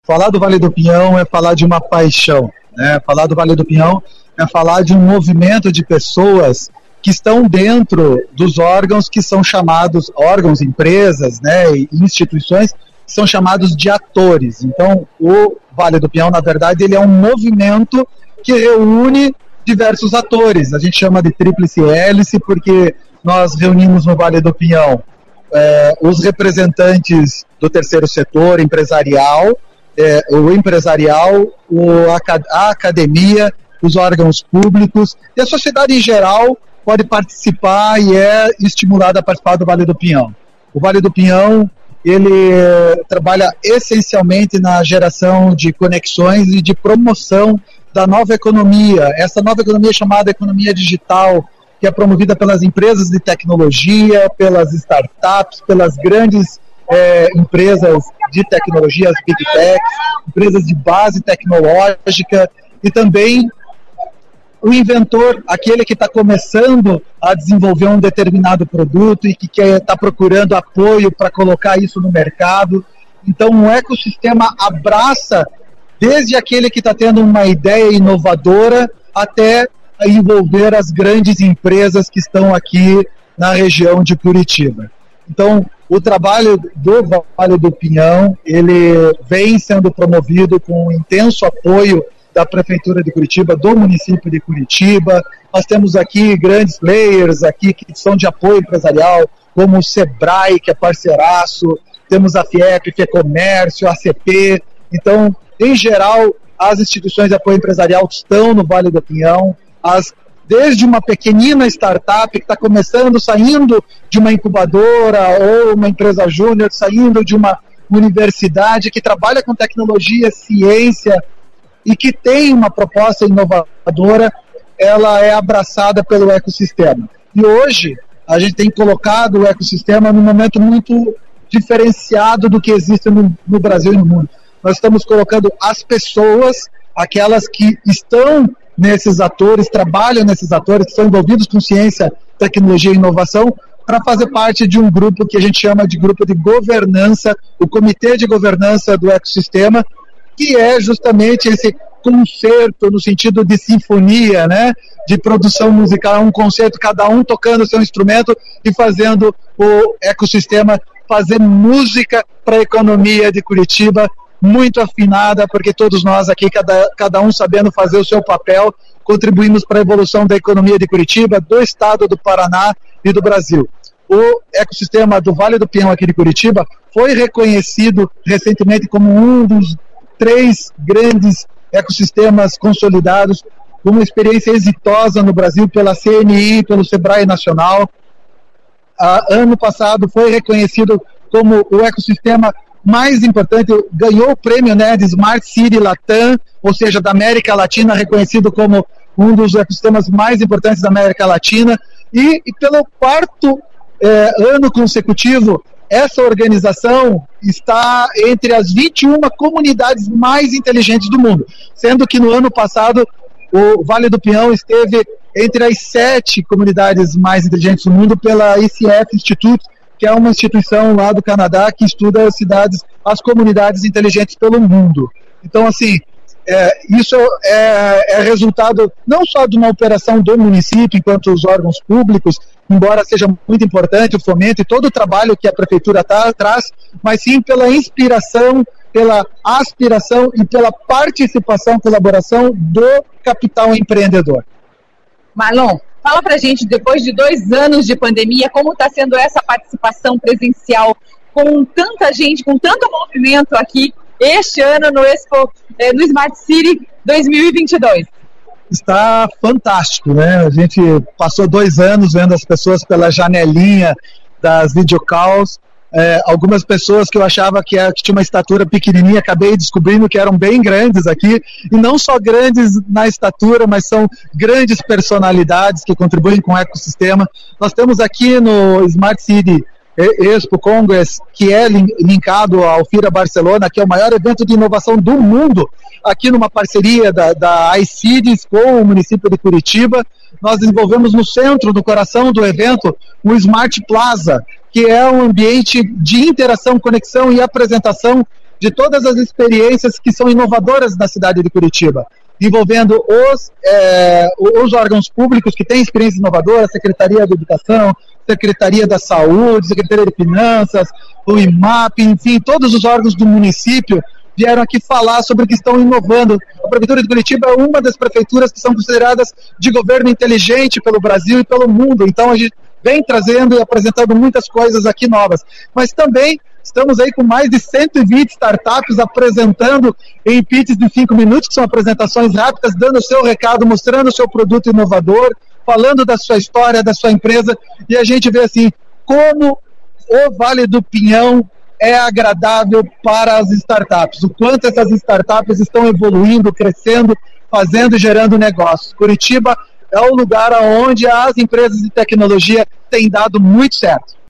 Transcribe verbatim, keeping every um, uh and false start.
falar do Vale do Pinhão é falar de uma paixão, né? Falar do Vale do Pinhão é falar de um movimento de pessoas que estão dentro dos órgãos que são chamados, órgãos, empresas, né, e instituições que são chamados de atores. Então, o Vale do Pinhão, na verdade, ele é um movimento que reúne diversos atores. A gente chama de tríplice hélice porque nós reunimos no Vale do Pinhão é, os representantes do terceiro setor empresarial, é, o empresarial, o, a academia, os órgãos públicos e a sociedade em geral pode participar e é estimulada a participar do Vale do Pinhão. O Vale do Pinhão, ele trabalha essencialmente na geração de conexões e de promoção da nova economia, essa nova economia chamada economia digital, que é promovida pelas empresas de tecnologia, pelas startups, pelas grandes é, empresas de tecnologia, as big techs, empresas de base tecnológica e também o inventor, aquele que está começando a desenvolver um determinado produto e que está procurando apoio para colocar isso no mercado. Então, o ecossistema abraça desde aquele que está tendo uma ideia inovadora até envolver as grandes empresas que estão aqui na região de Curitiba. Então, o trabalho do Vale do Pinhão, ele vem sendo promovido com intenso apoio da Prefeitura de Curitiba, do município de Curitiba. Nós temos aqui grandes players aqui que são de apoio empresarial, como o Sebrae, que é parceiraço, temos a FIEP, FEComércio, a C P. Então, em geral, as instituições de apoio empresarial estão no Vale do Pinhão, as, desde uma pequenina startup que está começando, saindo de uma incubadora ou uma empresa júnior, saindo de uma universidade que trabalha com tecnologia, ciência, e que tem uma proposta inovadora, ela é abraçada pelo ecossistema. E hoje, a gente tem colocado o ecossistema num momento muito diferenciado do que existe no, no Brasil e no mundo. Nós estamos colocando as pessoas, aquelas que estão nesses atores, trabalham nesses atores, que são envolvidos com ciência, tecnologia e inovação, para fazer parte de um grupo que a gente chama de grupo de governança, o Comitê de Governança do Ecossistema, que é justamente esse concerto no sentido de sinfonia, né, de produção musical, um concerto, cada um tocando o seu instrumento e fazendo o ecossistema fazer música para a economia de Curitiba, muito afinada, porque todos nós aqui, cada, cada um sabendo fazer o seu papel, contribuímos para a evolução da economia de Curitiba, do estado do Paraná e do Brasil. O ecossistema do Vale do Pinhão aqui de Curitiba foi reconhecido recentemente como um dos três grandes ecossistemas consolidados, com uma experiência exitosa no Brasil pela C N I, pelo Sebrae Nacional. Ah, ano passado foi reconhecido como o ecossistema mais importante, ganhou o prêmio, né, de Smart City Latam, ou seja, da América Latina, reconhecido como um dos ecossistemas mais importantes da América Latina, e, e pelo quarto eh, ano consecutivo, essa organização está entre as vinte e uma comunidades mais inteligentes do mundo, sendo que no ano passado o Vale do Pinhão esteve entre as sete comunidades mais inteligentes do mundo pela I C F Institute, que é uma instituição lá do Canadá que estuda as cidades, as comunidades inteligentes pelo mundo. Então, assim, é, isso é, é resultado não só de uma operação do município enquanto os órgãos públicos, embora seja muito importante o fomento e todo o trabalho que a prefeitura tá, traz, mas sim pela inspiração, pela aspiração e pela participação, colaboração do capital empreendedor. Marlon, fala pra gente, depois de dois anos de pandemia, como está sendo essa participação presencial com tanta gente, com tanto movimento aqui este ano no Expo, eh, no Smart City dois mil e vinte e dois? Está fantástico, né? A gente passou dois anos vendo as pessoas pela janelinha das videocalls. É, algumas pessoas que eu achava que, era, que tinha uma estatura pequenininha, acabei descobrindo que eram bem grandes aqui, e não só grandes na estatura, mas são grandes personalidades que contribuem com o ecossistema. Nós temos aqui no Smart City Expo Congress, que é linkado ao FIRA Barcelona, que é o maior evento de inovação do mundo, aqui numa parceria da, da iCities com o município de Curitiba. Nós desenvolvemos no centro, no coração do evento, o Smart Plaza, que é um ambiente de interação, conexão e apresentação de todas as experiências que são inovadoras na cidade de Curitiba, envolvendo os, é, os órgãos públicos que têm experiência inovadora, a Secretaria de Educação, Secretaria da Saúde, Secretaria de Finanças, o I M A P, enfim, todos os órgãos do município vieram aqui falar sobre o que estão inovando. A Prefeitura de Curitiba é uma das prefeituras que são consideradas de governo inteligente pelo Brasil e pelo mundo, então a gente vem trazendo e apresentando muitas coisas aqui novas, mas também estamos aí com mais de cento e vinte startups apresentando em pitches de cinco minutos, que são apresentações rápidas, dando o seu recado, mostrando o seu produto inovador, falando da sua história, da sua empresa, e a gente vê assim, como o Vale do Pinhão é agradável para as startups, o quanto essas startups estão evoluindo, crescendo, fazendo e gerando negócios. Curitiba é o lugar onde as empresas de tecnologia têm dado muito certo.